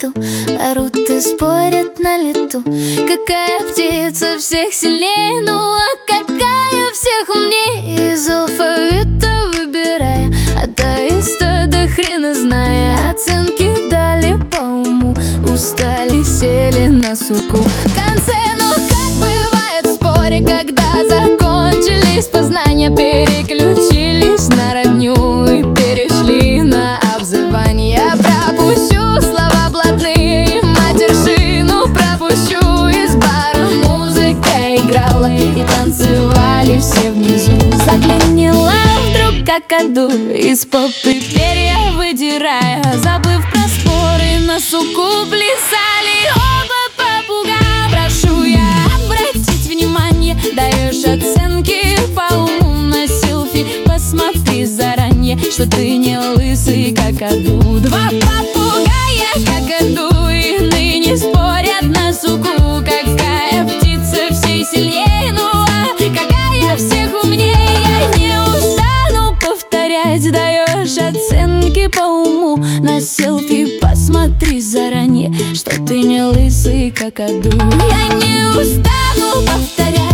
какаду, орут и спорят на лету. Какая птица всех сильнее, ну а какая всех умнее? Из алфавита выбирая, от аиста до хрена зная. Оценки дали по уму, устали, сели на суку. В конце, ну как бывает в споре, когда закончились познания, переключились на родню и перешли на обзывание. Пропущу слова блатные, матершину пропущу. Из бара музыка играла и танцевали все внизу. Заклинила вдруг какаду, из попы перья выдирая, забыв про споры, на суку плясали оба попугая. Прошу я обратить внимание, даешь оценки по уму на селфи, посмотри заранее, что ты не лысый какаду. Два попугая какаду и ныне спорят на суку. Какая птица всей сильнее, ну а какая всех умнее? Я не устану повторять, даешь оценки по уму на селфи, посмотри заранее, что ты не лысый какаду. Я не устану повторять.